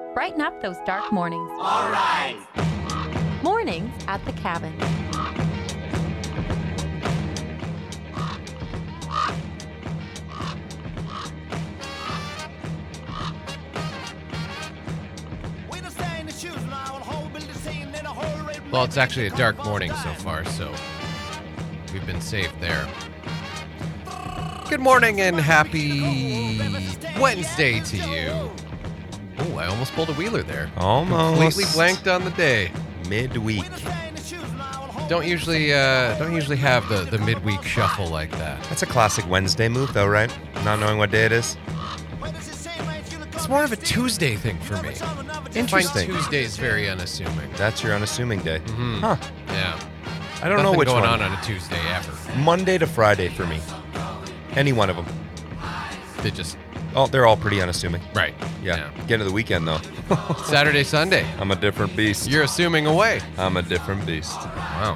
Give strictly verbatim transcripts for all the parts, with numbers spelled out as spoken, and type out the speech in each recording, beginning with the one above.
Brighten up those dark mornings. All right. Mornings at the Cabin. Well, it's actually a dark morning so far, so we've been saved there. Good morning and happy Wednesday to you. Oh, I almost pulled a wheeler there. Almost. Completely blanked on the day. Midweek. Don't usually uh, don't usually have the, the midweek shuffle like that. That's a classic Wednesday move, though, right? Not knowing what day it is. It's more of a Tuesday thing for me. Interesting. I find Tuesdays very unassuming. That's your unassuming day. Mm-hmm. Huh. Yeah. I don't Nothing know which going one. on on a Tuesday ever. Monday to Friday for me. Any one of them. They just Oh, they're all pretty unassuming. right. Yeah. Get into the weekend, though. Saturday, Sunday. I'm a different beast. You're assuming away. I'm a different beast. Wow.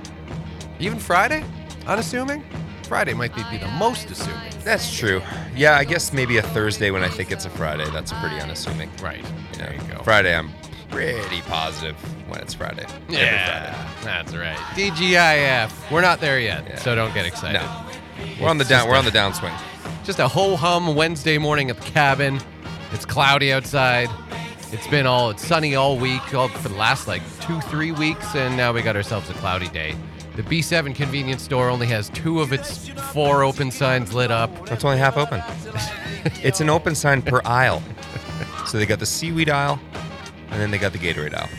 Even Friday? Unassuming? Friday might be, be the most assuming. That's true. Yeah, I guess maybe a Thursday when I think it's a Friday. That's pretty unassuming. Right. There you go. Friday, I'm pretty positive when it's Friday. Every Yeah, Friday. that's right. D G I F. We're not there yet, Yeah. so don't get excited. No. We're on the It's down. just We're a- on the downswing. Just a ho-hum Wednesday morning at the cabin. It's cloudy outside. It's been all it's sunny all week, all for the last like two, three weeks, and now we got ourselves a cloudy day. The B seven convenience store only has two of its four open signs lit up. That's only half open. It's an open sign per aisle. So they got the seaweed aisle, and then they got the Gatorade aisle.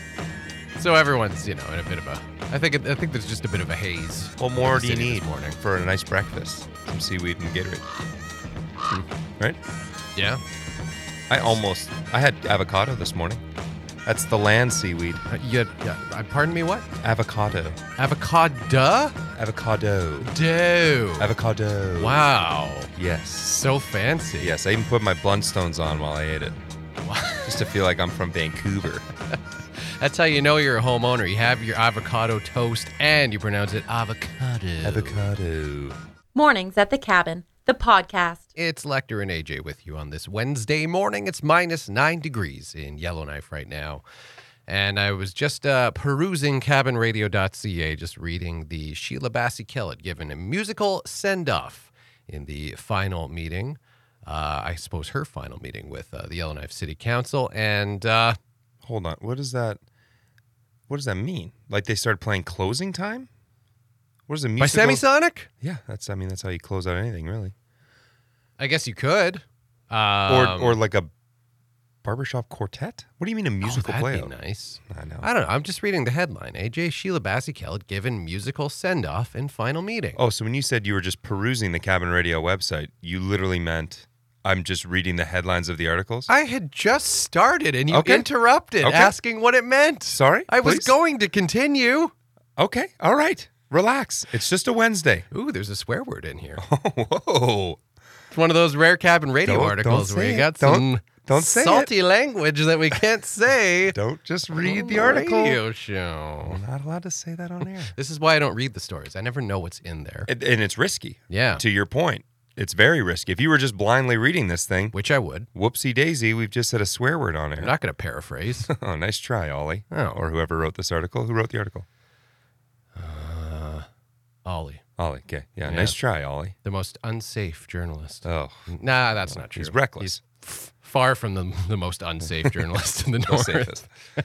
So everyone's, you know, in a bit of a. I think I think there's just a bit of a haze. What more in do the you city need this morning? for a nice breakfast? Some seaweed and Gatorade. Right? Yeah. I almost. I had avocado this morning. That's the land seaweed. Uh, you had, yeah. uh, Pardon me. What? Avocado. Avocado. Avocado. Do. Avocado. Wow. Yes. So fancy. Yes, I even put my Blundstones on while I ate it. Just to feel like I'm from Vancouver. That's how you know you're a homeowner. You have your avocado toast and you pronounce it avocado. Avocado. Mornings at the Cabin, the podcast. It's Lecter and A J with you on this Wednesday morning. It's minus nine degrees in Yellowknife right now. And I was just uh, perusing cabin radio dot c a, just reading the Sheila Bassey Kellett given a musical send-off in the final meeting. Uh, I suppose her final meeting with uh, the Yellowknife City Council. And uh, Hold on. What does that What does that mean? Like they started playing closing time? What is a by musical? Semisonic? Yeah, that's I mean that's how you close out anything, really. I guess you could. Or Um, or like a barbershop quartet? What do you mean a musical oh, that'd playout? be nice. I know. I don't know. I'm just reading the headline. A J Sheila Bassey Kellett given musical send-off in final meeting. Oh, so when you said you were just perusing the Cabin Radio website, you literally meant I'm just reading the headlines of the articles? I had just started and you Okay. interrupted Okay. asking what it meant. Sorry? I was please? going to continue. Okay. All right. Relax. It's just a Wednesday. Ooh, there's a swear word in here. Whoa. It's one of those rare cabin radio Don't- articles don't where say you it. got Don't- some don't say it. salty language that we can't say. Don't just read on the article. radio show. We're not allowed to say that on air. This is why I don't read the stories. I never know what's in there. and, and it's risky. Yeah, To your point, it's very risky. If you were just blindly reading this thing, which I would. whoopsie daisy, we've just said a swear word on I'm air. not going to paraphrase. Oh, nice try, Ollie. Oh. Or whoever wrote this article. Who wrote the article? Uh, Ollie, Ollie. Okay. Yeah, Yeah. nice try, Ollie. the most unsafe journalist. Oh, Nah, that's not true. he's reckless. He's f- far from the the most unsafe journalist in the The north. safest.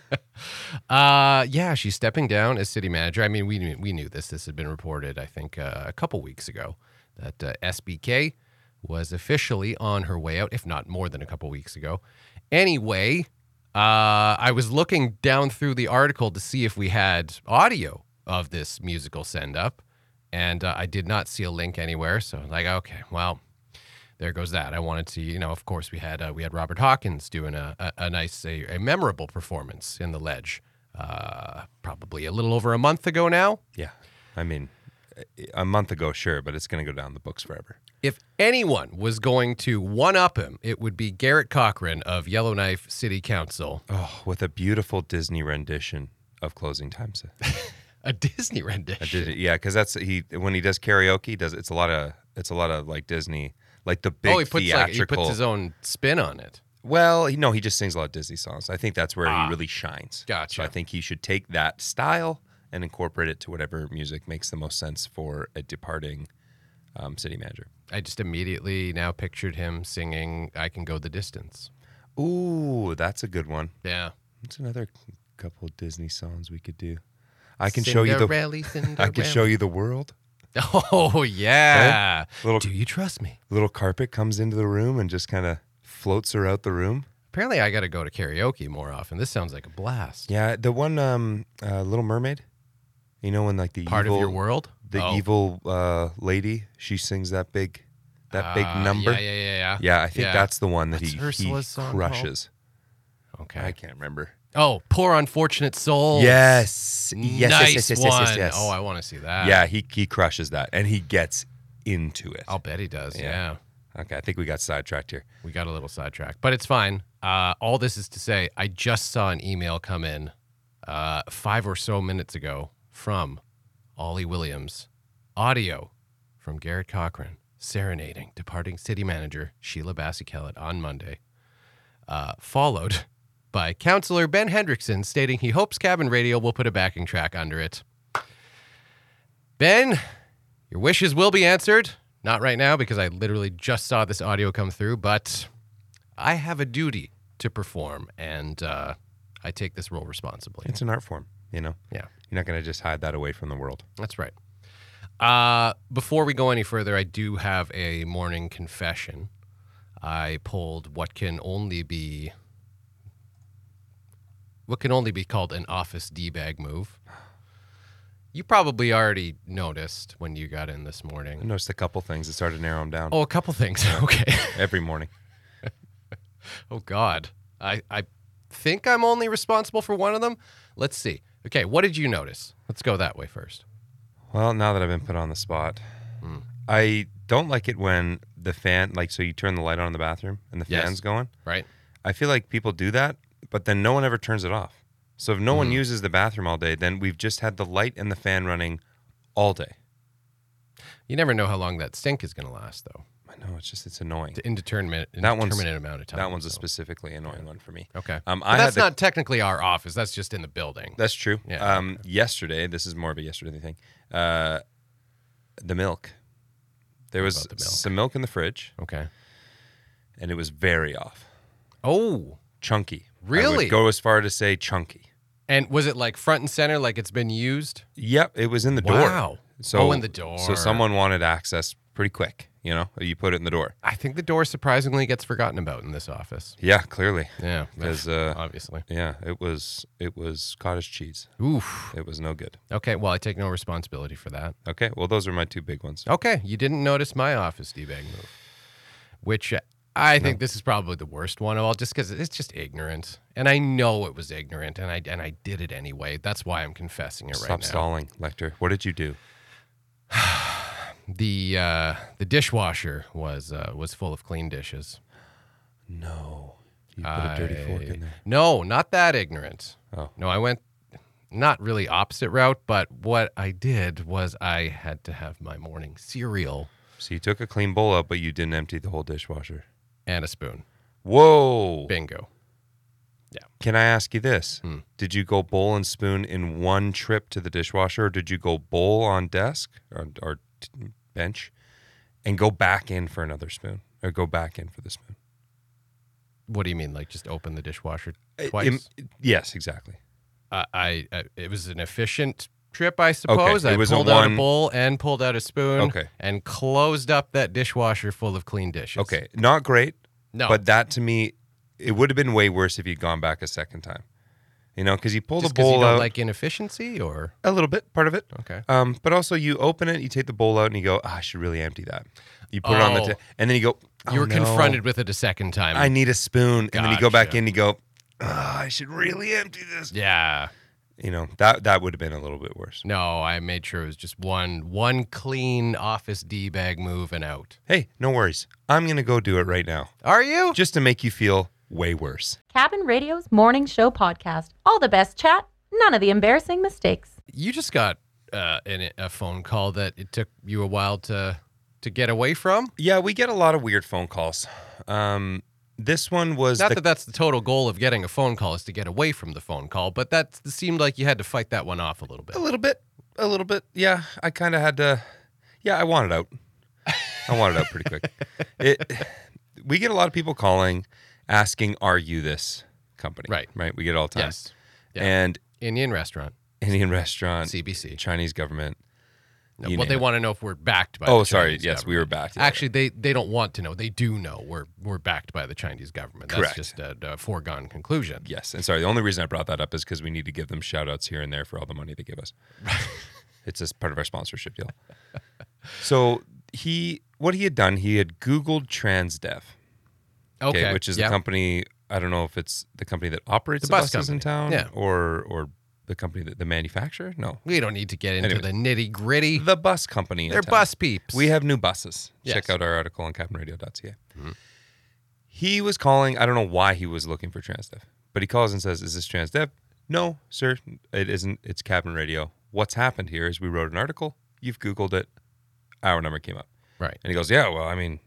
Uh, yeah, she's stepping down as city manager. I mean, we knew, we knew this. This had been reported, I think, uh, a couple weeks ago, that uh, S B K was officially on her way out, if not more than a couple weeks ago. Anyway, uh, I was looking down through the article to see if we had audio of this musical send-up, and uh, I did not see a link anywhere. So I was like, okay, well, there goes that. I wanted to, you know, of course, we had uh, we had Robert Hawkins doing a, a, a nice, a, a memorable performance in the Ledge, uh, probably a little over a month ago now. Yeah. I mean, a month ago, sure, but it's going to go down the books forever. If anyone was going to one-up him, it would be Garrett Cochran of Yellowknife City Council. Oh, with a beautiful Disney rendition of Closing Time. A Disney I rendition. did it, yeah, because that's he when he does karaoke. He does it's a lot of it's a lot of like Disney, like the big Oh, he puts like he theatrical. puts his own spin on it. Well, he, no, he just sings a lot of Disney songs. I think that's where Ah. he really shines. Gotcha. So I think he should take that style and incorporate it to whatever music makes the most sense for a departing um, city manager. I just immediately now pictured him singing "I Can Go the Distance." Ooh, that's a good one. Yeah. That's another couple of Disney songs we could do. I can show you the. Cinderella, I Cinderella. can show you the world. Oh yeah. Little Do you trust me? little carpet comes into the room and just kind of floats her out the room. Apparently, I got to go to karaoke more often. This sounds like a blast. Yeah, the one um, uh, Little Mermaid. You know when like the Part evil, of your world. the Oh. evil uh, lady, she sings that big, that big Uh, number. Yeah, yeah, yeah, yeah. Yeah, I think Yeah. that's the one that What's he, he Ursula's song called? crushes. Okay. I can't remember. Oh, Poor Unfortunate Soul. Yes. Yes, nice yes, yes, yes, one. yes, yes, yes. Oh, I want to see that. Yeah, he he crushes that, and he gets into it. I'll bet he does. Yeah. Yeah. Okay, I think we got sidetracked here. We got a little sidetracked, but it's fine. Uh, all this is to say, I just saw an email come in uh, five or so minutes ago from Ollie Williams. Audio from Garrett Cochran serenading departing city manager Sheila Bassey-Kellett on Monday, uh, followed by Councillor Ben Hendrickson stating he hopes Cabin Radio will put a backing track under it. Ben, your wishes will be answered. Not right now because I literally just saw this audio come through, but I have a duty to perform, and uh, I take this role responsibly. It's an art form, you know? Yeah, You're not going to just hide that away from the world. that's right. Uh, before we go any further, I do have a morning confession. I pulled what can only be what can only be called an office D-bag move. You probably already noticed when you got in this I morning. noticed a couple things that started to narrow them down Oh, a couple things. Okay. every morning. Oh, God. I, I think I'm only responsible for one of them. Let's see. Okay, what did you notice? Let's go that way first. Well, now that I've been put on the spot, Hmm. I don't like it when the fan, like, so you turn the light on in the bathroom and the Yes. fan's going. Right? I feel like people do that, but then no one ever turns it off. So if no Hmm. one uses the bathroom all day, then we've just had the light and the fan running all day. You never know how long that stink is going to last, though. I know, it's just, it's annoying. It's an indeterminate, That one's- indeterminate amount of time. That one's a so- specifically annoying one for me. Okay. Um, But I that's had the- not technically our office. That's just in the building. That's true. Yeah, Um, Yesterday, this is more of a yesterday thing. Uh, the milk. There What was about the milk? some milk in the fridge, Okay. and it was very off. Oh, Chunky. I Really? would go as far to say chunky. and was it like front and center, like it's been used? Yep, it was in the door. Wow. So, Oh, in the door. So someone wanted access pretty quick. You know, you put it in the door. I think the door surprisingly gets forgotten about in this office. Yeah, clearly. Yeah, 'Cause, uh, obviously. Yeah, it was it was cottage cheese. Oof. It was no good. Okay, well, I take no responsibility for that. Okay, well those are my two big ones. Okay, you didn't notice my office D-bag move, which uh, I think this is probably the worst one of all, just because it's just ignorant, and I know it was ignorant, and I and I did it anyway. That's why I'm confessing it Stop right now. stalling, Lecter. What did you do? The uh, the dishwasher was uh, was full of clean dishes. No. You put a dirty fork in there. No, not that ignorant. Oh. No, I went not really opposite route, but what I did was I had to have my morning cereal So you took a clean bowl out, but you didn't empty the whole dishwasher. and a spoon. Whoa. Bingo. Can I ask you this? Hmm. Did you go bowl and spoon in one trip to the dishwasher, or did you go bowl on desk or, or t- bench and go back in for another spoon, or go back in for the spoon? What do you mean? Like just open the dishwasher Uh, twice? im- yes, exactly. Uh, I, I it was an efficient trip, I suppose. it I was a pulled out one- a bowl and pulled out a spoon. Okay. And closed up that dishwasher full of clean dishes. Okay, not great, No. but that to me, it would have been way worse if you'd gone back a second time. You know, because you pull just the because bowl you don't out like inefficiency, or a little bit, part of it. okay. Um, but also you open it, you take the bowl out, and you go, oh, I should really empty that. You put it on the, Oh. t- and then you go, oh, You were no, confronted with it a second time. I need a spoon, and then you go back Gotcha. in, and you go, oh, I should really empty this. yeah. You know, that that would have been a little bit worse. No, I made sure it was just one one clean office D bag move and out. Hey, no worries. I'm gonna go do it right now, Are you? just to make you feel way worse. Cabin Radio's morning show podcast. All the best chat, none of the embarrassing mistakes. You just got uh, an, a phone call that it took you a while to to get away from. Yeah, we get a lot of weird phone calls. Um, This one was Not the, that that's the total goal of getting a phone call is to get away from the phone call, but that seemed like you had to fight that one off a little bit. a little bit, a little bit. Yeah, I kind of had to. Yeah, I want it out. I want it out pretty quick. It. We get a lot of people calling, asking, "Are you this company?" Right. Right. We get it all the time. Yes. Yeah. And Indian restaurant, Indian restaurant, C B C. Chinese government. No, you well, name they it. want to know if we're backed by Oh, the sorry. Chinese Yes, government. we were backed. Yeah. Actually, they, they don't want to know. They do know we're we're backed by the Chinese government. That's Correct. just a, a foregone conclusion. Yes. And sorry, the only reason I brought that up is because we need to give them shout outs here and there for all the money they give us. It's just part of our sponsorship deal. So he, what he had done, he had Googled Transdev, Okay. which is yeah. the company. I don't know if it's the company that operates The the, bus buses in town, company. Yeah. or or the company that the manufacturer. No, We don't need to get into Anyways. the nitty gritty. the bus company. in They're town. bus peeps. We have new buses. Yes. Check out our article on cabin radio dot c a. Mhm. He was calling. I don't know why he was looking for Transdev, but he calls and says, "Is this Transdev?" No, sir, it isn't. It's Cabin Radio. What's happened here is we wrote an article. You've Googled it. Our number came up. Right. And he goes, "Yeah, well, I mean,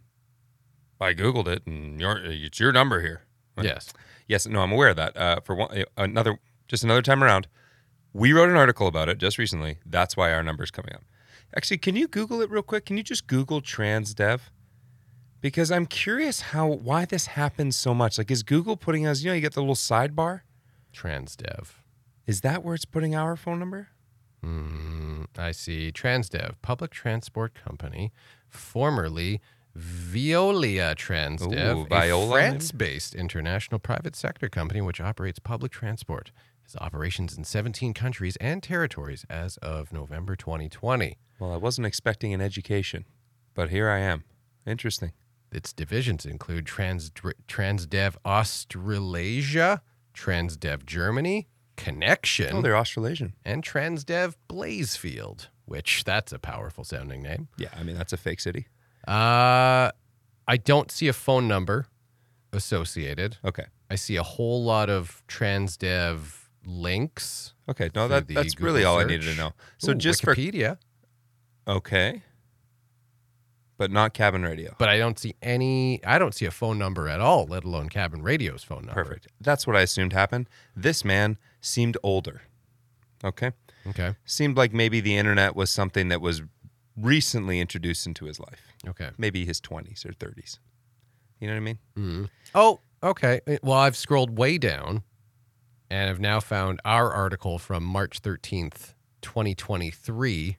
I Googled it, and your, it's your number here." Like, Yes. Yes, no, I'm aware of that. Uh, for one, another, just another time around, we wrote an article about it just recently. That's why our number's coming up. Actually, can you Google it real quick? Can you just Google Transdev? Because I'm curious how why this happens so much. Like, is Google putting us? You know, you get the little sidebar. Transdev. Is that where it's putting our phone number? Mm, I see. Transdev, public transport company, formerly Veolia Transdev, Ooh, a Viola, maybe? France-based international private sector company which operates public transport. Has operations in seventeen countries and territories as of November twenty twenty. Well, I wasn't expecting an education, but here I am. Interesting. Its divisions include Trans, Transdev Australasia, Transdev Germany, Connection, Oh, they're Australasian. and Transdev Blazefield, which that's a powerful sounding name. Yeah, I mean that's a fake city. Uh, I don't see a phone number associated. Okay. I see a whole lot of Transdev links. Okay. No, Through that the that's Google really all I search. needed to know. So Ooh, just Wikipedia, for okay, but not Cabin Radio. but I don't see any. I don't see a phone number at all, let alone Cabin Radio's phone number. Perfect. That's what I assumed happened. This man seemed older. Okay. Okay. Seemed like maybe the internet was something that was recently introduced into his life. Okay. Maybe his twenties or thirties. You know what I mean? Mhm. Oh, okay. Well, I've scrolled way down and have now found our article from March thirteenth, twenty twenty-three,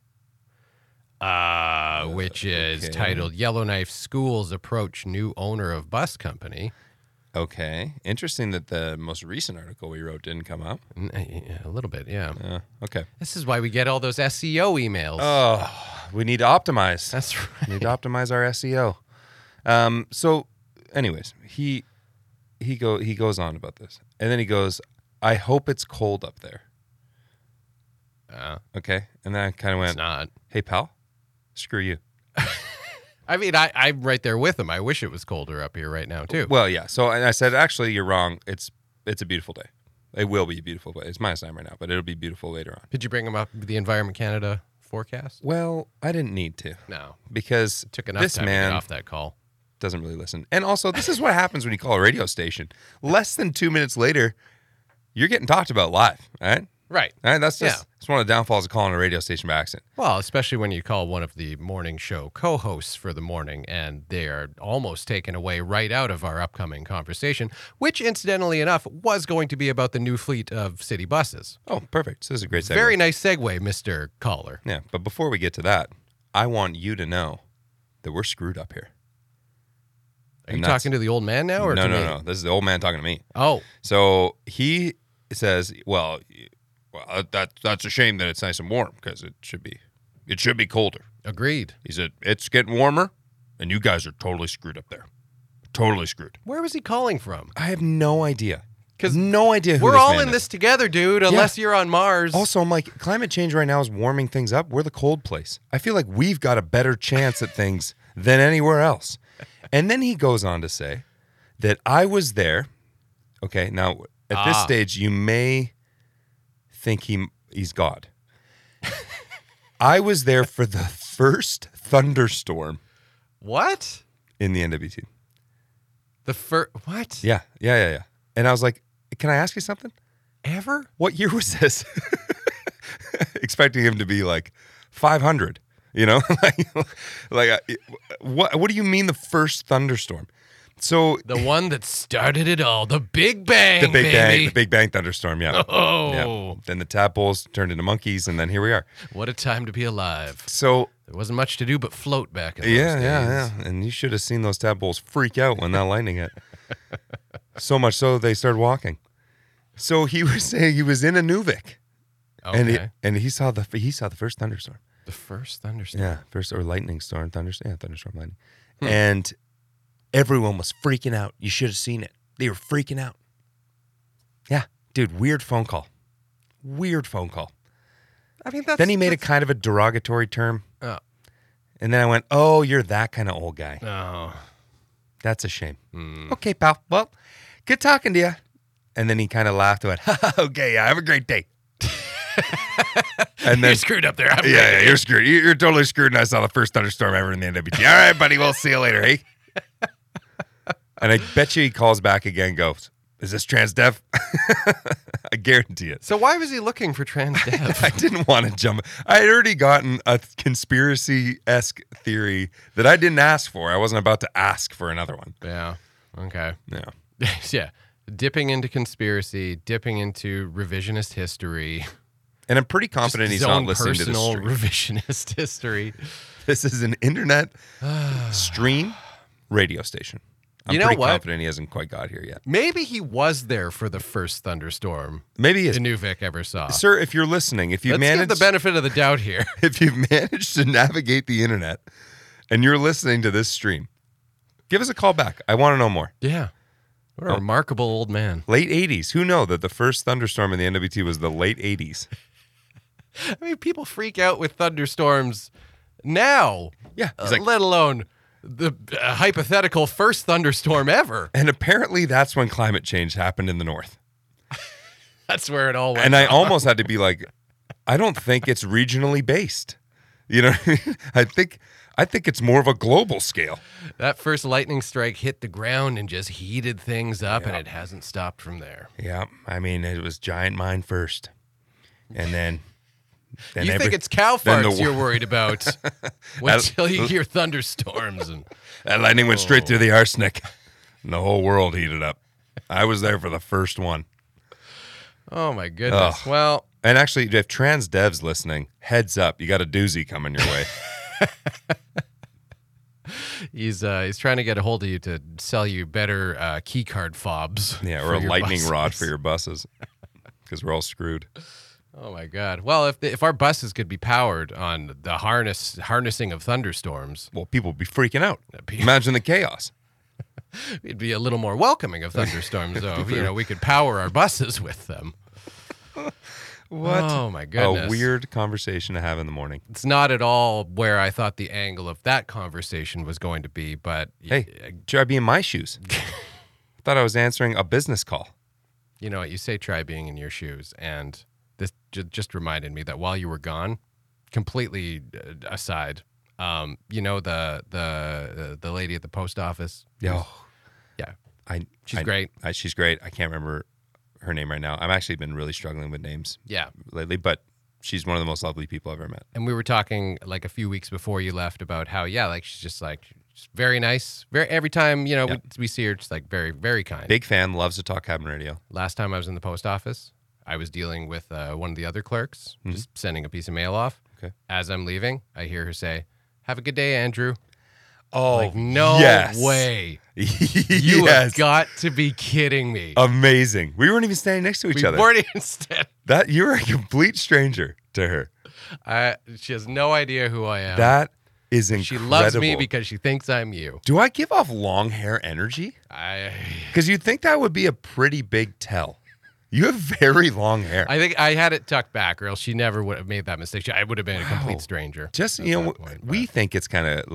uh, which is okay. titled Yellowknife Schools Approach New Owner of Bus Company. Okay. Interesting that the most recent article we wrote didn't come up. N- uh, A little bit, yeah. Uh, okay. This is why we get all those S E O emails. Oh, we need to optimize. That's We right. need to optimize our S E O. Um, so, anyways, he he go he goes on about this, and then he goes, "I hope it's cold up there." Uh, Okay, and then I kind of it's went, not. "Hey, pal, screw you." I mean, I, I'm right there with him. I wish it was colder up here right now, too. Well, yeah. So and I said, "Actually, you're wrong. It's it's a beautiful day. It will be a beautiful day. It's minus nine right now, but it'll be beautiful later on." Did you bring him up the Environment Canada forecast? Well, I didn't need to No. because It took enough this time to man get off that call. doesn't really listen. And also, this is what happens when you call a radio station. Less than two minutes later, you're getting talked about live. All right. Right. All right, that's just Yeah. it's one of the downfalls of calling a radio station by accident. Well, especially when you call one of the morning show co-hosts for the morning and they are almost taken away right out of our upcoming conversation, which incidentally enough was going to be about the new fleet of city buses. Oh, perfect. So this is a great segue. Very nice segue, Mister Caller. Yeah, but before we get to that, I want you to know that we're screwed up here. Are you And that's- talking to the old man now or no, to no, me? no. This is the old man talking to me. Oh, So he says, "Well, well, that that's a shame that it's nice and warm because it should be, it should be colder." agreed. He said, "It's getting warmer, and you guys are totally screwed up there, totally screwed." Where was he calling from? I have no idea. 'Cause no idea who We're this all man in is. this together, dude, unless you're on Mars. Also, I'm like, climate change right now is warming things up. We're the cold place. I feel like we've got a better chance at things than anywhere else. And then he goes on to say that I was there. Okay, now at this Ah. stage, you may think he he's God. I was there for the first thunderstorm What? in the N W T. The first what? Yeah, yeah, yeah, yeah. And I was like, "Can I ask you something? Ever? What year was this?" Expecting him to be like five hundred. You know, like, like uh, what? What do you mean the first thunderstorm? So The one that started it all, the Big Bang, the Big baby. Bang, the Big Bang thunderstorm. Yeah. Oh, Yeah. Then the tadpoles turned into monkeys, and then here we are. what a time to be alive. So There wasn't much to do but float back in those yeah, days. yeah, yeah. And you should have seen those tadpoles freak out when that lightning hit. So much so they started walking. So he was saying he was in Inuvik, Okay. and he and he saw the he saw the first thunderstorm. the first thunderstorm. Yeah, first or lightning storm, thunderstorm, yeah, thunderstorm, lightning, Hmm. and everyone was freaking out. You should have seen it. They were freaking out. Yeah, dude, weird phone call. Weird phone call. I mean, that's Then he made a that's- kind of a derogatory term, Oh. and then I went, "Oh, you're that kind of old guy. Oh. That's a shame." Hmm. Okay, pal. Well, good talking to you. And then he kind of laughed and went, "Okay, yeah, have a great day." And then You're screwed up there. I'm yeah, yeah, you're screwed. You- You're totally screwed. And I saw the first thunderstorm ever in the N W T. All right, buddy. We'll see you later. Hey. And I bet you he calls back again and goes, "Is this Transdev?" I guarantee it. So why was he looking for Transdev? I didn't want to jump. I had already gotten a conspiracy-esque theory that I didn't ask for. I wasn't about to ask for another one. yeah. Okay. Yeah. yeah. Dipping into conspiracy, dipping into revisionist history. And I'm pretty confident Just he's his not own listening to this personal stream. revisionist history. This is an internet stream radio station. I'm You know pretty what? confident he hasn't quite got here yet. Maybe he was there for the first thunderstorm Maybe he is. Inuvik ever saw. Sir, if you're listening, if you Let's managed give the benefit of the doubt here. if you've managed to navigate the internet and you're listening to this stream, give us a call back. I want to know more. Yeah. What a Oh. remarkable old man. Late eighties. Who know that the first thunderstorm in the N W T was the late eighties? I mean, people freak out with thunderstorms now, Yeah. uh, He's like, let alone the uh, hypothetical first thunderstorm ever. and apparently that's when climate change happened in the north. That's where it all went. And I almost had to be like, I don't think it's regionally based. You know, what I mean? I think I think it's more of a global scale. That first lightning strike hit the ground and just heated things up, and Yeah. it hasn't stopped from there. Yeah, I mean, it was giant mine first, and then. then you every- think it's cow then the farts wo- you're worried about? Wait till you hear thunderstorms. And That lightning went straight through the arsenic, and the whole world heated up. I was there for the first one. oh my goodness. Ugh. Well, And actually, if trans devs listening, heads up, you got a doozy coming your way. he's uh, he's trying to get a hold of you to sell you better uh, key card fobs. Yeah, for or a your lightning rod buses. for your buses, because we're all screwed. Oh my God! Well, if if our buses could be powered on the harness harnessing of thunderstorms, Well, people would be freaking out. That'd be- Imagine the chaos. it'd be a little more welcoming of thunderstorms. Though, if, you know, we could power our buses with them. What? Oh my goodness! A weird conversation to have in the morning. It's not at all where I thought the angle of that conversation was going to be, but y- Hey, try being in my shoes. Thought I was answering a business call. you know what? You say try being in your shoes, and this j- just reminded me that while you were gone, completely uh, aside, um, you know the the uh, the lady at the post office. Yeah, Yeah, I. she's I- great. I, she's great. I can't remember her name right now. I've actually been really struggling with names Yeah, lately, but she's one of the most lovely people I've ever met. and we were talking like a few weeks before you left about how yeah, like she's just like she's very nice. Very every time you know Yeah. we, we see her, just like very very kind. Big fan. Loves to talk cabin radio. Last time I was in the post office, I was dealing with uh, one of the other clerks, Mhm. just sending a piece of mail off. Okay. As I'm leaving, I hear her say, "Have a good day, Andrew." Oh, Like, no yes. way. You yes. have got to be kidding me. Amazing. We weren't even standing next to each we other. weren't even stand- That you're a complete stranger to her. I, she has no idea who I am. That is incredible. she loves me because she thinks I'm you. Do I give off long hair energy? I, Because you'd think that would be a pretty big tell. You have very long hair. I think I had it tucked back, or else she never would have made that mistake. She, I would have been a complete Wow. stranger. Just at you know, that point, we but- think it's kind of like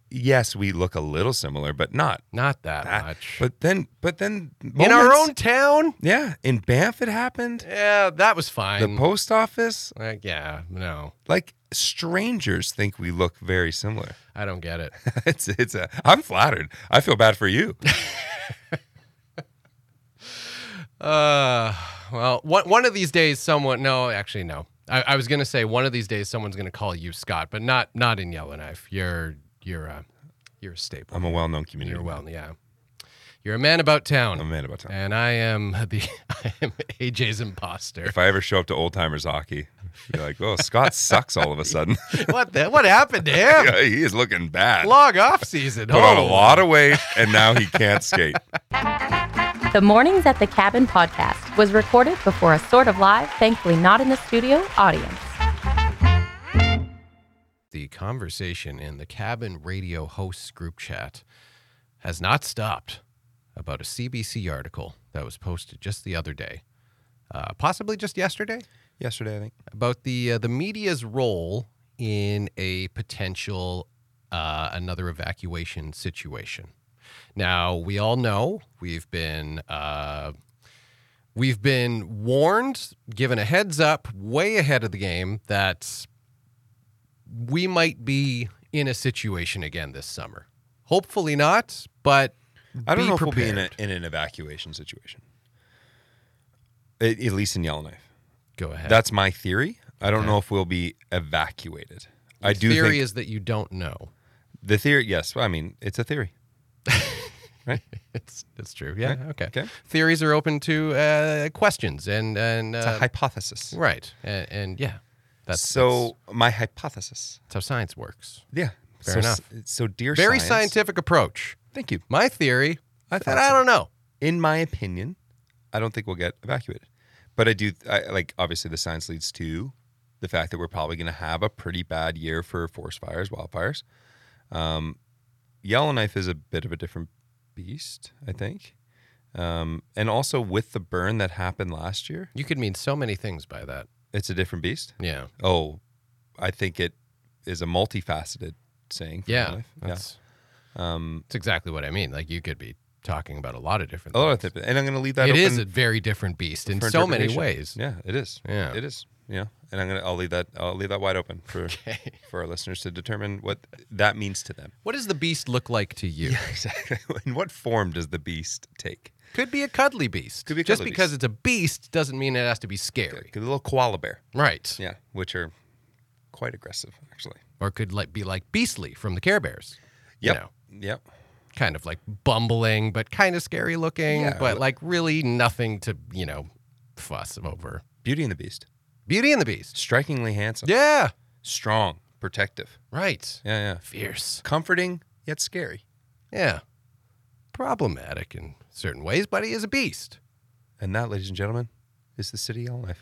yes, we look a little similar, but not Not that, that much. But then, but then in our moments- own town? yeah, in Banff it happened. Yeah, that was fine. The post office, Like, yeah, no. like strangers think we look very similar. I don't get it. it's it's a. I'm flattered. I feel bad for you. Uh, well, one one of these days, someone. No, actually, no. I, I was gonna say one of these days, someone's gonna call you Scott, but not not in Yellowknife. You're you're a you're a staple. I'm a well-known community. You're man. well, yeah. You're a man about town. I'm a man about town. And I am the I am A J's imposter. If I ever show up to Old Timers Hockey, you're like, oh, Scott sucks all of a sudden. What the, what happened to him? Yeah, he is looking bad. Long off season. Put on a Oh. lot of weight, and now he can't skate. The Mornings at the Cabin podcast was recorded before a sort of live, thankfully not in the studio, audience. The conversation in the cabin radio hosts group chat has not stopped about a C B C article that was posted just the other day, uh, possibly just yesterday, Yesterday, I think. about the uh, the media's role in a potential uh, another evacuation situation. Now, we all know we've been uh, we've been warned, given a heads up, way ahead of the game that we might be in a situation again this summer. Hopefully not, but I don't be know prepared. if we'll be in, a, in an evacuation situation. At, at least in Yellowknife. Go ahead. That's my theory. I don't Okay. know if we'll be evacuated. I The do theory think is that you don't know. the theory. Yes, I mean it's a theory. Right? It's it's true. Yeah. Okay. Okay. Okay. Theories are open to uh, questions and and It's a uh, hypothesis. right and, and yeah, that's so my hypothesis. that's, that's how science works. Yeah. Fair so, enough. So dear Very science, scientific approach. Thank you. My theory. I I thought I so. don't know. In my opinion, I don't think we'll get evacuated. But I do, I, like, obviously the science leads to the fact that we're probably going to have a pretty bad year for forest fires, wildfires. Um, Yellowknife is a bit of a different beast, I think. Um, and also with the burn that happened last year, You could mean so many things by that. it's a different beast. Yeah. Oh, I think it is a multifaceted saying for Yeah. Yellowknife. That's Yeah. Um, that's exactly what I mean. Like you could be talking about a lot of different a lot of things. things. And I'm going to leave that It open. is a very different beast in for so many interpretation. ways. Yeah, it is. Yeah. It is. Yeah. And I'm gonna I'll leave that I'll leave that wide open for Okay. for our listeners to determine what that means to them. What does the beast look like to you? Exactly. In what form does the beast take? Could be a cuddly beast. Could be a Just cuddly because beast. it's a beast doesn't mean it has to be scary. Like a little koala bear. Right. Yeah, which are quite aggressive, actually. Or could like be like Beastly from the Care Bears. Yep. You know, Yep. kind of like bumbling, but kind of scary looking, Yeah. but like really nothing to, you know, fuss over. Beauty and the Beast. Beauty and the Beast. Strikingly handsome. Yeah. Strong. Protective. Right. Yeah, yeah. Fierce. Comforting, yet scary. Yeah. Problematic in certain ways, but he is a beast. And that, ladies and gentlemen, is the city of Yellowknife.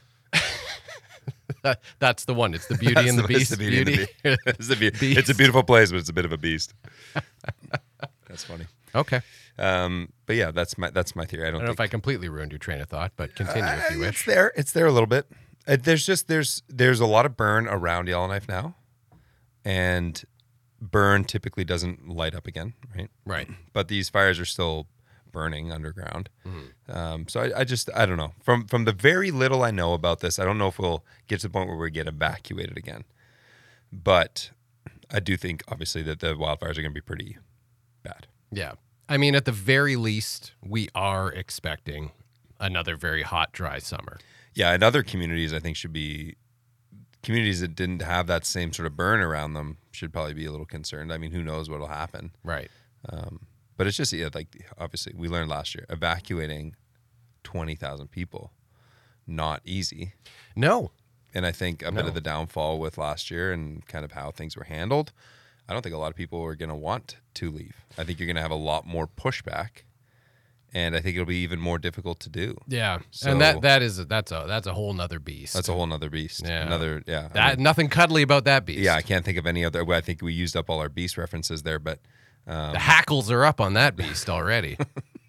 That- That's the one. It's the Beauty That's and the, the- it's Beast. the Beauty and the Beauty. It's, the be- Beast. it's a beautiful place, but it's a bit of a beast. That's funny. Okay. Um, but yeah, that's my that's my theory. I I don't, don't know if think I completely ruined your train of thought, but continue if you Uh, wish. It's there. It's there a little bit. Uh, there's just there's there's a lot of burn around Yellowknife now, and burn typically doesn't light up again, right? Right. But these fires are still burning underground. Mm-hmm. Um, so I, I just I don't know. From from the very little I know about this, I don't know if we'll get to the point where we get evacuated again. But I do think obviously that the wildfires are going to be pretty bad. Yeah. I mean, at the very least, we are expecting another very hot, dry summer. Yeah, and other communities I think should be communities that didn't have that same sort of burn around them should probably be a little concerned. I mean, who knows what'll happen? Right. Um, but it's just yeah, like obviously we learned last year evacuating twenty thousand people, not easy. No. And I think a bit No. of the downfall with last year and kind of how things were handled, I don't think a lot of people are going to want to leave. I think you're going to have a lot more pushback, and I think it'll be even more difficult to do. Yeah. So- and that that is a, that's a that's a whole nother beast. That's a whole nother beast. Yeah. Another yeah. I that mean, nothing cuddly about that beast. yeah, I can't think of any other. Well, I think we used up all our beast references there, but um, The hackles are up on that beast already.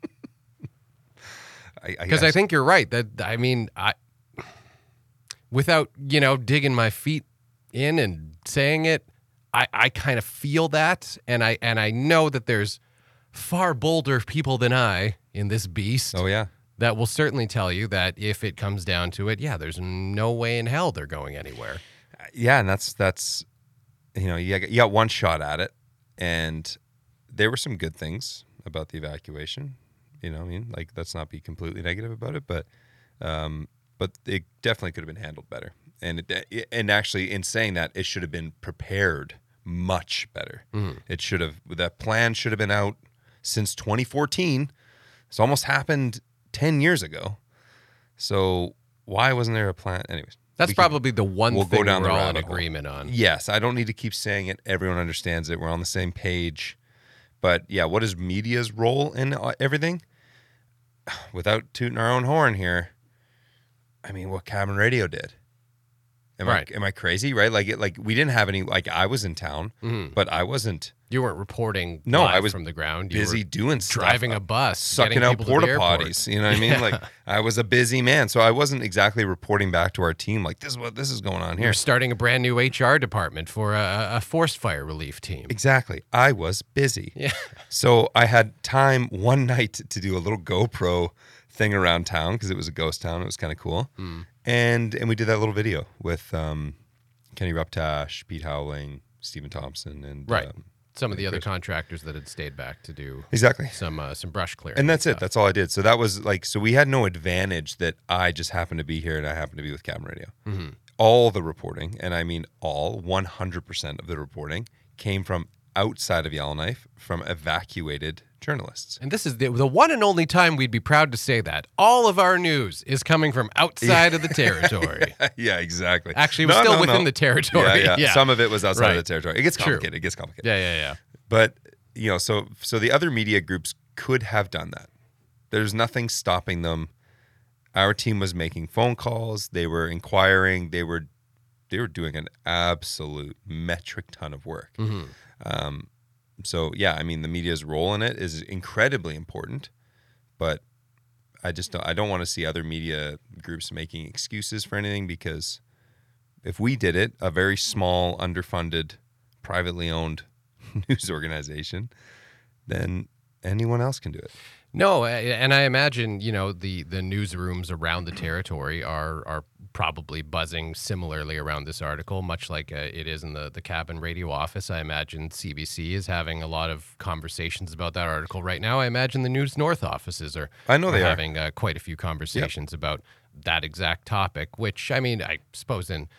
I Because I think you're right. That I mean, I without you know digging my feet in and saying it, I, I kind of feel that, and I and I know that there's far bolder people than I in this beast. Oh yeah. That will certainly tell you that if it comes down to it, yeah, there's no way in hell they're going anywhere. Yeah, and that's that's you know you got, you got one shot at it, and there were some good things about the evacuation. You know, I mean, like let's not be completely negative about it, but um, but it definitely could have been handled better. And it, and actually, in saying that, it should have been prepared much better. Mm-hmm. It should have that plan should have been out since twenty fourteen. It's almost happened ten years ago. So why wasn't there a plan? Anyways, that's we can, probably the one we'll thing go down we're the all in rabbit hole. agreement on. Yes, I don't need to keep saying it. Everyone understands it. We're on the same page. But yeah, what is media's role in everything? Without tooting our own horn here, I mean, what Cabin Radio did. Am right. I am I crazy? Right? Like it, like we didn't have any. Like I was in town, mm-hmm. but I wasn't. You weren't reporting. No, live I was from the ground. You busy were doing stuff, driving a bus, sucking out porta potties. You know what I mean? Yeah. Like I was a busy man, so I wasn't exactly reporting back to our team. Like this is what this is going on here. You're starting a brand new H R department for a, a forest fire relief team. Exactly. I was busy. Yeah. So I had time one night to do a little GoPro thing around town because it was a ghost town. It was kind of cool, mm. and and we did that little video with um, Kenny Ruptash, Pete Howling, Stephen Thompson, and right. Um, some of the other contractors that had stayed back to do exactly some uh, some brush clearing. And that's and it. That's all I did. So that was like, so we had no advantage that I just happened to be here and I happened to be with Cabin Radio. Mm-hmm. All the reporting, and I mean all, one hundred percent of the reporting came from outside of Yellowknife, from evacuated journalists. And this is the, the one and only time we'd be proud to say that. All of our news is coming from outside of the territory. yeah, yeah, exactly. Actually, it was no, still no, within no. the territory. Yeah, yeah. yeah. Some of it was outside right. of the territory. It gets complicated. True. It gets complicated. Yeah, yeah, yeah. But, you know, so so the other media groups could have done that. There's nothing stopping them. Our team was making phone calls. They were inquiring. They were they were doing an absolute metric ton of work. Mm-hmm. Um, so, yeah, I mean, the media's role in it is incredibly important, but I just don't, I don't want to see other media groups making excuses for anything, because if we did it, a very small, underfunded, privately owned news organization, then anyone else can do it. No, and I imagine, you know, the, the newsrooms around the territory are are probably buzzing similarly around this article, much like uh, it is in the, the Cabin Radio office. I imagine C B C is having a lot of conversations about that article right now. I imagine the News North offices are, I know they are are. having uh, quite a few conversations yep. about that exact topic, which, I mean, I suppose in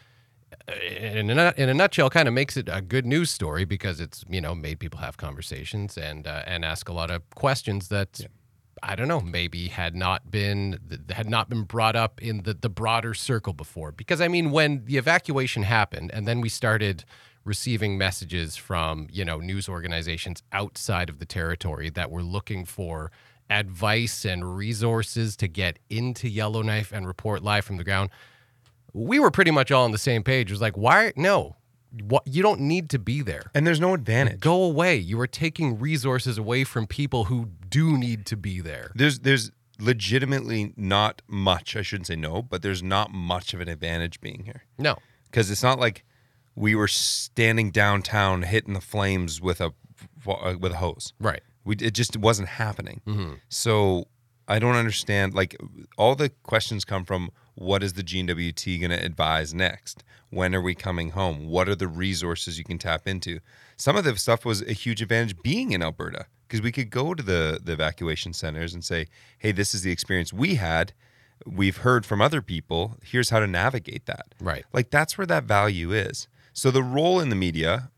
in a, in a nutshell kind of makes it a good news story, because it's, you know, made people have conversations and uh, and ask a lot of questions that yep. I don't know, maybe had not been had not been brought up in the, the broader circle before. Because, I mean, when the evacuation happened and then we started receiving messages from, you know, news organizations outside of the territory that were looking for advice and resources to get into Yellowknife and report live from the ground, we were pretty much all on the same page. It was like, why? No. What, you don't need to be there. And there's no advantage. Go away. You are taking resources away from people who do need to be there. There's there's legitimately not much, I shouldn't say no, but there's not much of an advantage being here. No. Because it's not like we were standing downtown hitting the flames with a with a hose. Right. We it just wasn't happening. Mm-hmm. So I don't understand. Like, all the questions come from, what is the G N W T going to advise next? When are we coming home? What are the resources you can tap into? Some of the stuff was a huge advantage being in Alberta, because we could go to the, the evacuation centers and say, hey, this is the experience we had. We've heard from other people. Here's how to navigate that. Right. Like, that's where that value is. So the role in the media,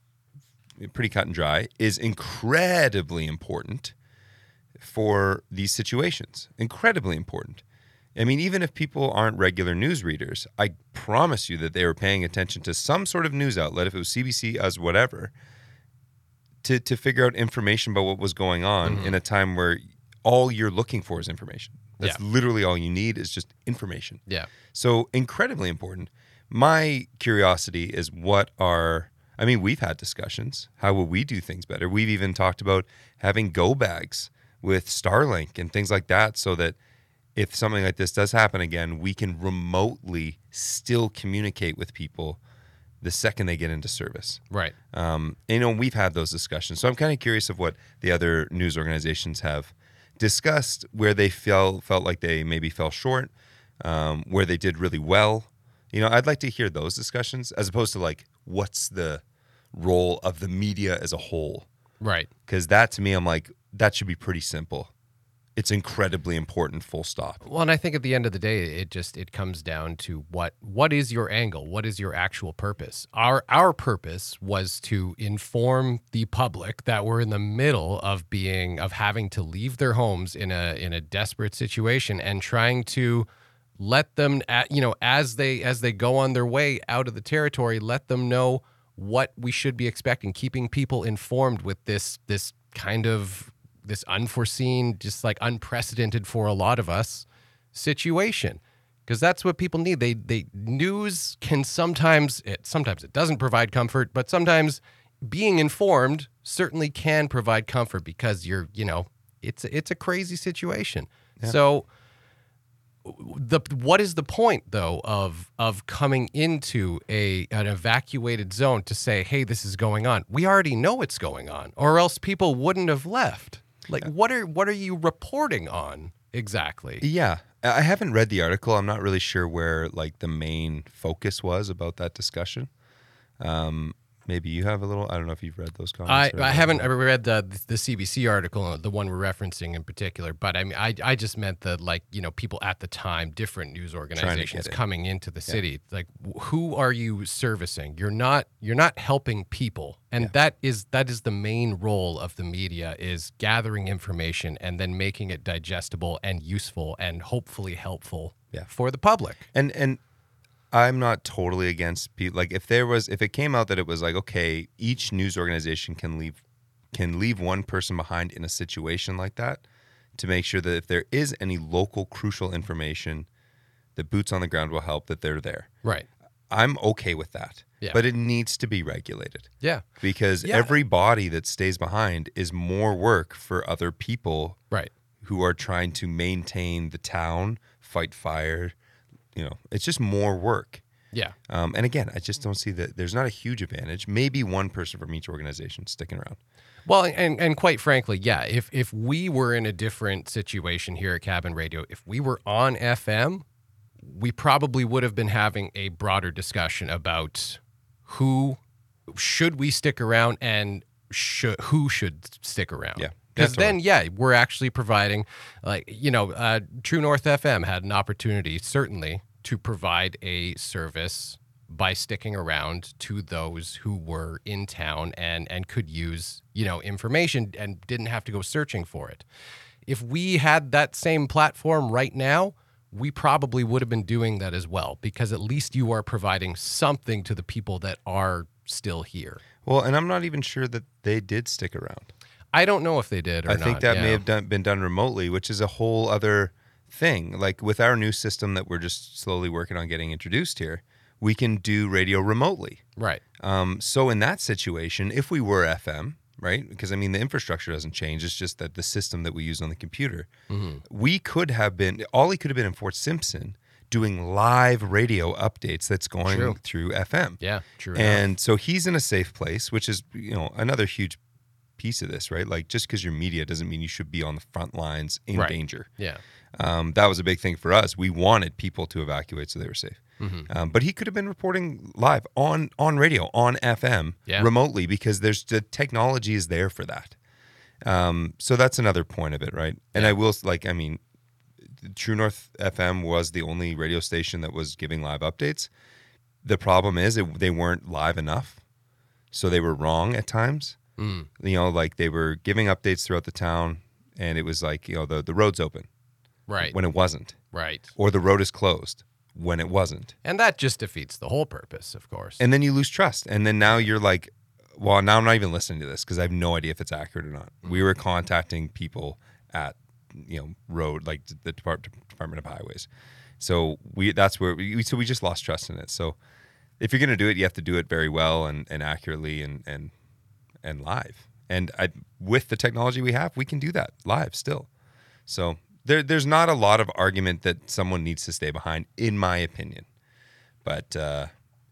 pretty cut and dry, is incredibly important for these situations. Incredibly important. I mean, even if people aren't regular news readers, I promise you that they were paying attention to some sort of news outlet, if it was C B C, us, whatever, to, to figure out information about what was going on mm-hmm. in a time where all you're looking for is information. That's yeah. literally all you need, is just information. Yeah. So incredibly important. My curiosity is, what are, I mean, we've had discussions. How will we do things better? We've even talked about having go bags with Starlink and things like that, so that if something like this does happen again, we can remotely still communicate with people the second they get into service. Right. Um, and, you know, we've had those discussions. So I'm kind of curious of what the other news organizations have discussed, where they felt felt like they maybe fell short, um, where they did really well. You know, I'd like to hear those discussions as opposed to like, what's the role of the media as a whole? Right. Because that to me, I'm like, that should be pretty simple. It's incredibly important, full stop. Well, and I think at the end of the day, it just it comes down to what what is your angle? What is your actual purpose? Our our purpose was to inform the public that we're in the middle of being of having to leave their homes in a in a desperate situation and trying to let them at, you know as they as they go on their way out of the territory, let them know what we should be expecting, keeping people informed with this this kind of this unforeseen, just like unprecedented for a lot of us situation, because that's what people need. They they news can sometimes it sometimes it doesn't provide comfort, but sometimes being informed certainly can provide comfort because you're you know it's it's a crazy situation. Yeah. So the what is the point though of of coming into a an evacuated zone to say, hey, this is going on? We already know it's going on, or else people wouldn't have left. Like, yeah. what are what are you reporting on exactly? Yeah, I haven't read the article. I'm not really sure where like the main focus was about that discussion. Um, maybe you have a little. I don't know if you've read those comments. I, I haven't ever read the the C B C article, the one we're referencing in particular. But I mean, I I just meant the like you know people at the time, different news organizations coming into the city. Yeah. Like, who are you servicing? You're not you're not helping people, and yeah. that is that is the main role of the media, is gathering information and then making it digestible and useful and hopefully helpful yeah. for the public. And and. I'm not totally against people. Like if there was, if it came out that it was like, okay, each news organization can leave, can leave one person behind in a situation like that, to make sure that if there is any local crucial information, that boots on the ground will help, that they're there. Right. I'm okay with that. Yeah. But it needs to be regulated. Yeah. Because yeah. every body that stays behind is more work for other people. Right. Who are trying to maintain the town, fight fire. You know, it's just more work. Yeah. Um, and again, I just don't see that there's not a huge advantage. Maybe one person from each organization sticking around. Well, and and quite frankly, yeah, if if we were in a different situation here at Cabin Radio, if we were on F M, we probably would have been having a broader discussion about who should we stick around and should, who should stick around. Yeah. Because then, yeah, we're actually providing, like, you know, uh, True North F M had an opportunity, certainly, to provide a service by sticking around to those who were in town and, and could use, you know, information and didn't have to go searching for it. If we had that same platform right now, we probably would have been doing that as well, because at least you are providing something to the people that are still here. Well, and I'm not even sure that they did stick around. I don't know if they did or I not. think that yeah. may have done, been done remotely, which is a whole other thing. Like with our new system that we're just slowly working on getting introduced here, we can do radio remotely. Right. Um, so in that situation, if we were F M, right, because I mean the infrastructure doesn't change, it's just that the system that we use on the computer, mm-hmm. we could have been, Ollie could have been in Fort Simpson doing live radio updates that's going true. through F M. Yeah, true. And enough. so he's in a safe place, which is, you know, another huge piece of this, right? Like just because you're media doesn't mean you should be on the front lines in right. danger. Yeah. Um, that was a big thing for us. We wanted people to evacuate so they were safe. Mm-hmm. Um, but he could have been reporting live on, on radio, on F M, yeah. remotely, because there's the technology is there for that. Um, so that's another point of it, right? And yeah. I will, like, I mean, True North F M was the only radio station that was giving live updates. The problem is it, they weren't live enough, so they were wrong at times. Mm. You know, like they were giving updates throughout the town, and it was like, you know, the, the road's open. Right. When it wasn't. Right. Or the road is closed when it wasn't. And that just defeats the whole purpose, of course. And then you lose trust. And then now you're like, well, now I'm not even listening to this because I have no idea if it's accurate or not. Mm. We were contacting people at, you know, road, like the Depart- Department of Highways. So we that's where we, so we just lost trust in it. So if you're going to do it, you have to do it very well and, and accurately and, and, and live. And I, with the technology we have, we can do that live still. So there, there's not a lot of argument that someone needs to stay behind, in my opinion. But uh,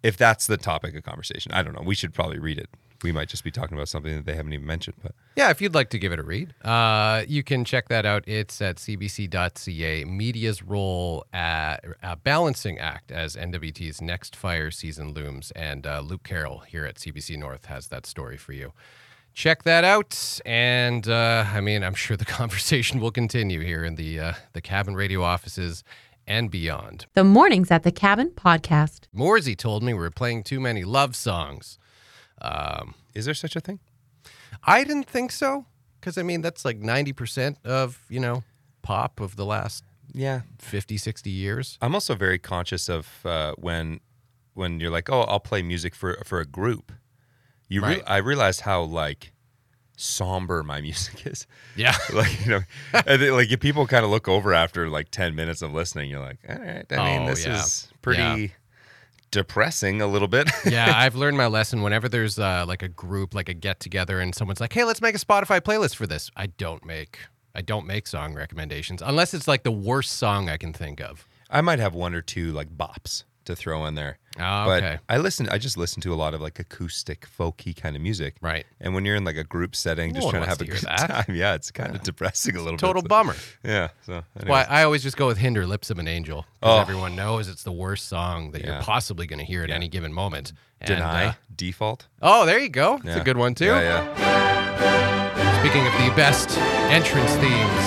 if that's the topic of conversation. I don't know. We should probably read it. We might just be talking about something that they haven't even mentioned. But Yeah, if you'd like to give it a read, uh, you can check that out. It's at c b c dot c a. Media's role at a balancing act as N W T's next fire season looms. And uh, Luke Carroll here at C B C North has that story for you. Check that out. And uh, I mean, I'm sure the conversation will continue here in the uh, the Cabin Radio offices and beyond. The Mornings at the Cabin podcast. Morsey told me we were playing too many love songs. Um, is there such a thing? I didn't think so, because, I mean, that's like ninety percent of, you know, pop of the last Yeah. fifty, sixty years. I'm also very conscious of uh, when when you're like, oh, I'll play music for for a group. You, re- Right. I realize how like somber my music is. Yeah. Like, you know, and then, like if people kind of look over after like ten minutes of listening, you're like, all right, I mean, Oh, this yeah. is pretty Yeah. depressing a little bit. Yeah, I've learned my lesson. Whenever there's uh, like a group, like a get together, and someone's like, "Hey, let's make a Spotify playlist for this," I don't make I don't make song recommendations unless it's like the worst song I can think of. I might have one or two like bops to throw in there. Oh, but okay. I listen. I just listen to a lot of like acoustic, folky kind of music. Right. And when you're in like a group setting, No just one trying to wants have a to good hear that. time, yeah, it's kind of depressing a little Total bit. bummer. Yeah. So That's why anyways. I always just go with "Hinder Lips of an Angel," because Oh. everyone knows it's the worst song that Yeah. you're possibly going to hear at Yeah. any given moment. And, Deny uh, Default. oh, there you go. It's Yeah. a good one too. Yeah, yeah. Speaking of the best entrance themes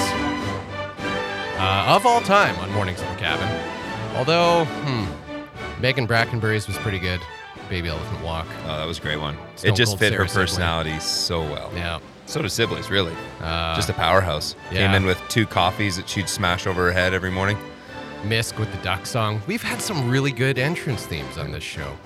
uh, of all time on Mornings at the Cabin, although hmm, Megan Brackenbury's was pretty good. Baby Elephant Walk. Oh, that was a great one. Stone it just Cold fit her Sarah Sibley. personality so well. Yeah. So do Sibley's, really. Uh, Just a powerhouse. yeah. Came in with two coffees that she'd smash over her head every morning. Misk with the duck song. We've had some really good entrance themes on this show.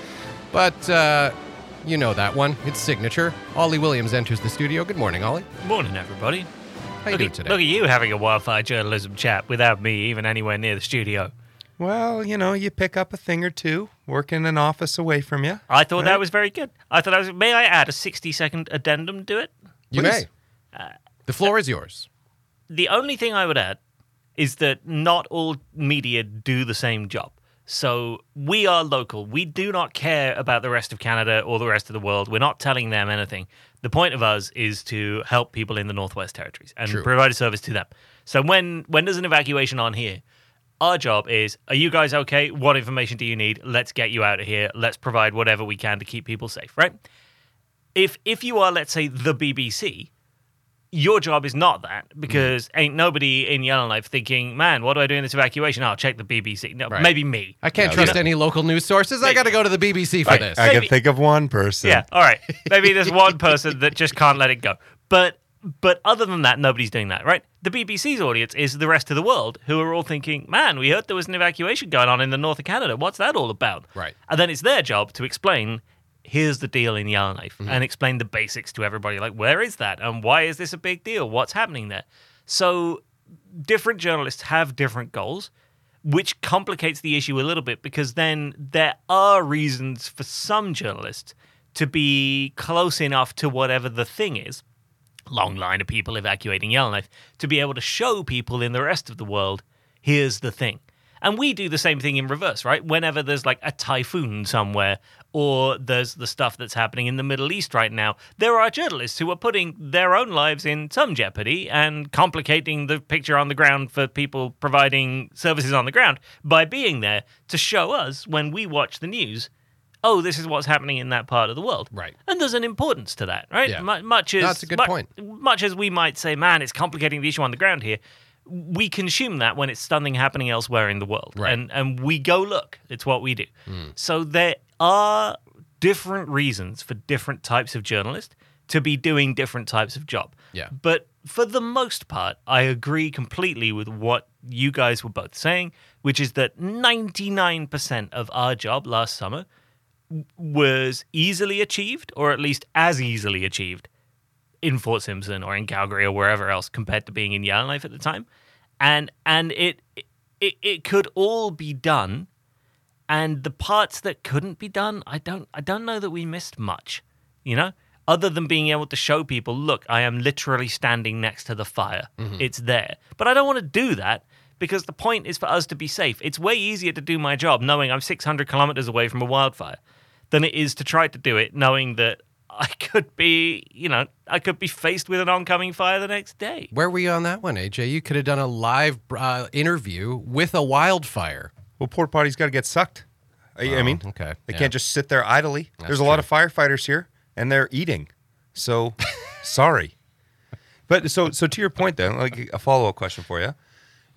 But uh, you know that one. It's signature. Ollie Williams enters the studio. Good morning, Ollie. Morning, everybody. How you look doing at, today? Look at you having a wildfire journalism chat without me even anywhere near the studio. Well, you know, you pick up a thing or two, work in an office away from you. I thought Right. that was very good. I thought I was. May I add a sixty-second addendum to it? you please. may. The floor is yours. The only thing I would add is that not all media do the same job. So we are local. We do not care about the rest of Canada or the rest of the world. We're not telling them anything. The point of us is to help people in the Northwest Territories and True. provide a service to them. So when when there's an evacuation on here, our job is, are you guys okay? What information do you need? Let's get you out of here. Let's provide whatever we can to keep people safe, right? If if you are, let's say, the B B C, your job is not that, because ain't nobody in Yellowknife thinking, man, what do I do in this evacuation? I'll check the B B C. No, Right. maybe me. I can't Yeah, trust yeah. any local news sources. I got to go to the B B C for Right. this. I can Maybe- think of one person. Yeah, all right. Maybe there's one person that just can't let it go. But but other than that, nobody's doing that, right? The B B C's audience is the rest of the world, who are all thinking, man, we heard there was an evacuation going on in the north of Canada. What's that all about? Right. And then it's their job to explain, here's the deal in Yellowknife, and explain the basics to everybody. Like, where is that? And why is this a big deal? What's happening there? So different journalists have different goals, which complicates the issue a little bit, because then there are reasons for some journalists to be close enough to whatever the thing is, long line of people evacuating Yellowknife, to be able to show people in the rest of the world, here's the thing. And we do the same thing in reverse, right? Whenever there's like a typhoon somewhere, or there's the stuff that's happening in the Middle East right now, there are journalists who are putting their own lives in some jeopardy and complicating the picture on the ground for people providing services on the ground by being there to show us, when we watch the news, oh, this is what's happening in that part of the world. Right. And there's an importance to that, right? Yeah. Mu- much as That's a good mu- point. Much as we might say, man, it's complicating the issue on the ground here, we consume that when it's something happening elsewhere in the world. Right. And and we go look. It's what we do. So there are different reasons for different types of journalists to be doing different types of job. Yeah. But for the most part, I agree completely with what you guys were both saying, which is that ninety-nine percent of our job last summer was easily achieved, or at least as easily achieved, in Fort Simpson or in Calgary or wherever else, compared to being in Yellowknife at the time. And and it it it could all be done. And the parts that couldn't be done, I don't I don't know that we missed much, you know? Other than being able to show people, look, I am literally standing next to the fire. It's there. But I don't want to do that because the point is for us to be safe. It's way easier to do my job knowing I'm six hundred kilometers away from a wildfire than it is to try to do it knowing that I could be, you know, I could be faced with an oncoming fire the next day. Where were you on that one, A J? You could have done a live uh, interview with a wildfire. Well, porta potties got to get sucked. I, I Oh, mean, okay. they Yeah. can't just sit there idly. That's There's a lot of firefighters here, and they're eating. So, sorry. But so so to your point, then, like a follow up question for you.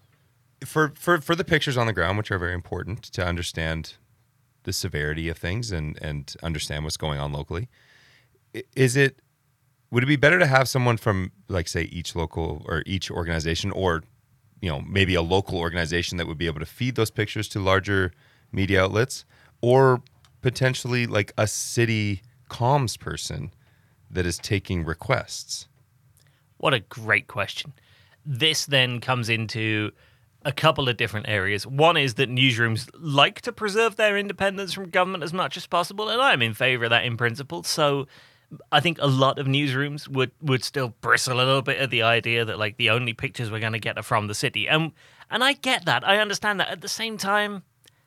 For for for the pictures on the ground, which are very important to understand the severity of things and and understand what's going on locally, i- is it would it be better to have someone from, like, say, each local or each organization, or you know, maybe a local organization that would be able to feed those pictures to larger media outlets, or potentially like a city comms person that is taking requests? What a great question. This then comes into a couple of different areas. One is that newsrooms like to preserve their independence from government as much as possible, and I'm in favor of that in principle. So I think a lot of newsrooms would, would still bristle a little bit at the idea that, like, the only pictures we're going to get are from the city. And and I get that. I understand that. At the same time,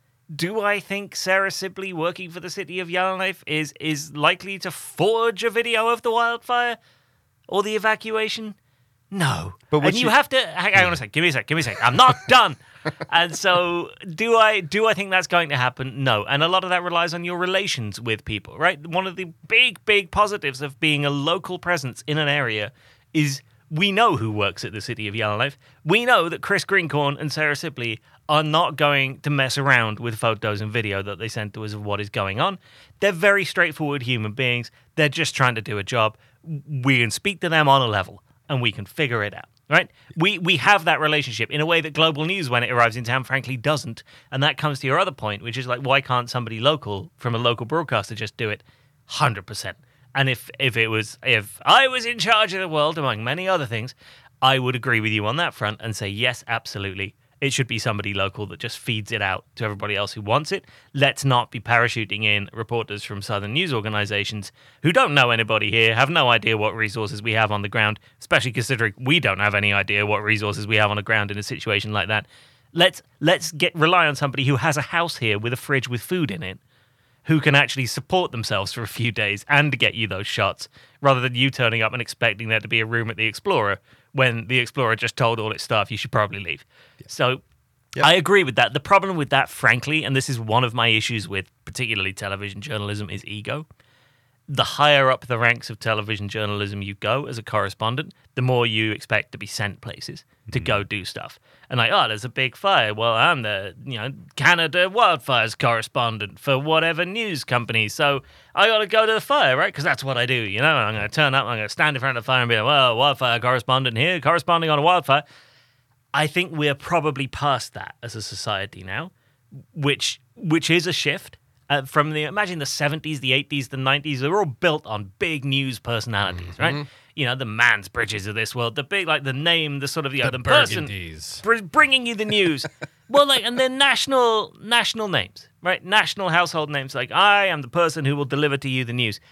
do I think Sarah Sibley, working for the city of Yellowknife, is is likely to forge a video of the wildfire or the evacuation? No. But would and you she- have to hang hang on a sec. Give me a sec. Give me a sec. I'm not done. And so, do I do I think that's going to happen? No. And a lot of that relies on your relations with people, right? One of the big, big positives of being a local presence in an area is we know who works at the city of Yellowknife. We know that Chris Greencorn and Sarah Sibley are not going to mess around with photos and video that they send to us of what is going on. They're very straightforward human beings. They're just trying to do a job. We can speak to them on a level, and we can figure it out, right? We we have that relationship in a way that Global News, when it arrives in town, frankly doesn't. And that comes to your other point, which is like, why can't somebody local from a local broadcaster just do it? one hundred percent. And if if it was if I was in charge of the world, among many other things, I would agree with you on that front and say, yes, absolutely. It should be somebody local that just feeds it out to everybody else who wants it. Let's not be parachuting in reporters from Southern news organizations who don't know anybody here, have no idea what resources we have on the ground, especially considering we don't have any idea what resources we have on the ground in a situation like that. Let's let's get rely on somebody who has a house here with a fridge with food in it, who can actually support themselves for a few days and get you those shots, rather than you turning up and expecting there to be a room at the Explorer when the Explorer just told all its staff you should probably leave. Yeah. So yep. I agree with that. The problem with that, frankly, and this is one of my issues with particularly television journalism, is ego. The higher up the ranks of television journalism you go as a correspondent, the more you expect to be sent places to mm-hmm. go do stuff. And like, oh, there's a big fire. Well, I'm the, you know, Canada wildfires correspondent for whatever news company. So I got to go to the fire, right? Because that's what I do, you know? I'm going to turn up, I'm going to stand in front of the fire and be like, well, wildfire correspondent here, corresponding on a wildfire. I think we're probably past that as a society now, which which is a shift. Uh, from the, imagine the seventies, the eighties, the nineties, they were all built on big news personalities, mm-hmm. right? You know, the Mansbridges of this world, the big, like the name, the sort of, you know, the, the person br- bringing you the news. Well, like, and they're national, national names, right? National household names. Like, I am the person who will deliver to you the news.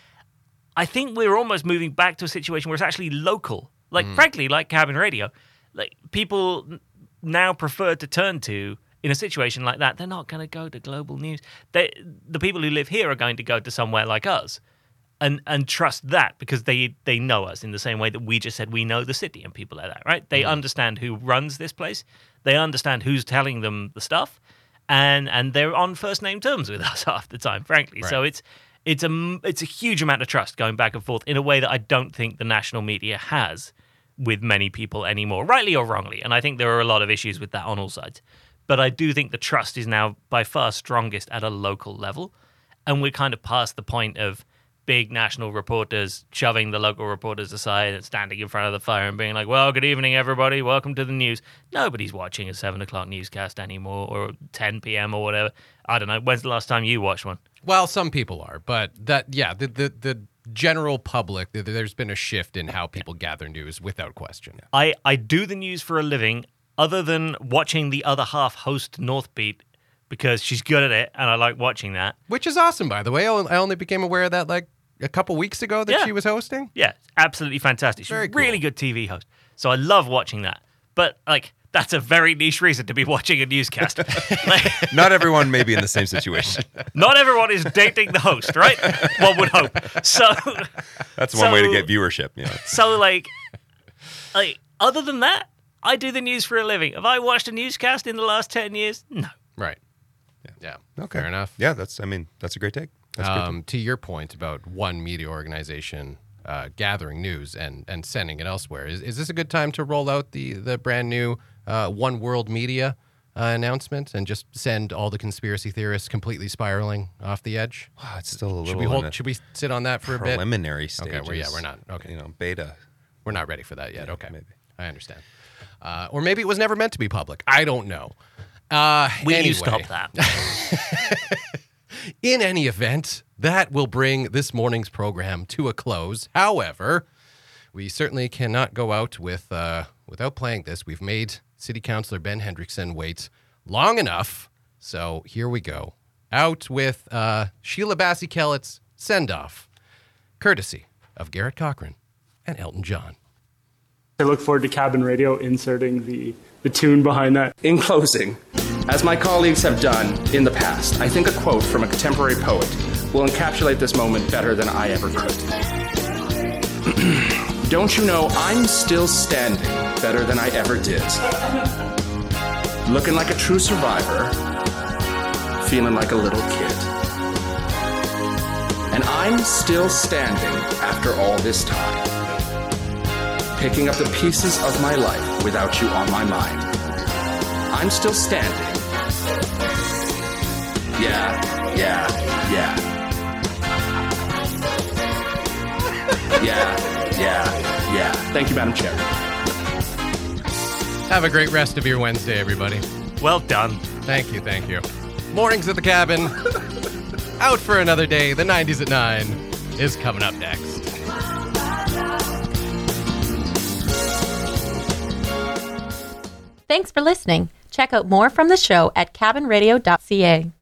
I think we're almost moving back to a situation where it's actually local. Like, mm. frankly, like Cabin Radio, like people now prefer to turn to. In a situation like that, they're not going to go to Global News. They, the people who live here are going to go to somewhere like us and and trust that because they, they know us in the same way that we just said we know the city and people like that, right? They mm-hmm. understand who runs this place. They understand who's telling them the stuff. And and they're on first-name terms with us half the time, frankly. Right. So it's it's a, it's a huge amount of trust going back and forth in a way that I don't think the national media has with many people anymore, rightly or wrongly. And I think there are a lot of issues with that on all sides. But I do think the trust is now by far strongest at a local level. And we're kind of past the point of big national reporters shoving the local reporters aside and standing in front of the fire and being like, well, good evening, everybody. Welcome to the news. Nobody's watching a seven o'clock newscast anymore or ten p.m. or whatever. I don't know. When's the last time you watched one? Well, some people are. But that, yeah, the the, the general public, there's been a shift in how people gather news without question. I, I do the news for a living. Other than watching the other half host Northbeat because she's good at it and I like watching that. Which is awesome, by the way. I only became aware of that like a couple weeks ago that yeah. she was hosting. Yeah, absolutely fantastic. She's Very a really cool. good T V host. So I love watching that. But like that's a very niche reason to be watching a newscast. Like, Not everyone may be in the same situation. not everyone is dating the host, right? One would hope. So That's one way to So- get viewership. You know. So, like, like, other than that, I do the news for a living. Have I watched a newscast in the last ten years? No. Right. Yeah. Okay. Fair enough. Yeah, that's. I mean, that's a great take. That's a great Um, to your point about one media organization uh, gathering news and, and sending it elsewhere, is, is this a good time to roll out the, the brand new uh, One World Media uh, announcement and just send all the conspiracy theorists completely spiraling off the edge? Wow, it's still a little Should we in hold? the Should we sit on that for a bit? preliminary stages. Okay, well, yeah, we're not. Okay. You know, beta. We're not ready for that yet. Yeah, Okay, maybe. I understand. Uh, or maybe it was never meant to be public. I don't know. Uh, Will anyway. you stop that? In any event, that will bring this morning's program to a close. However, we certainly cannot go out with uh, without playing this. We've made City Councillor Ben Hendrickson wait long enough. So here we go. Out with uh, Sheila Bassie-Kellett's send-off, courtesy of Garrett Cochran and Elton John. I look forward to Cabin Radio inserting the, the tune behind that. In closing, as my colleagues have done in the past, I think a quote from a contemporary poet will encapsulate this moment better than I ever could. Don't you know I'm still standing better than I ever did? Looking like a true survivor, feeling like a little kid. And I'm still standing after all this time, picking up the pieces of my life without you on my mind. I'm still standing. Yeah, yeah, yeah. Yeah, yeah, yeah. Thank you, Madam Chair. Have a great rest of your Wednesday, everybody. Well done. Thank you, thank you. Mornings at the Cabin. Out for another day. The nineties at nine is coming up next. Thanks for listening. Check out more from the show at cabin radio dot c a.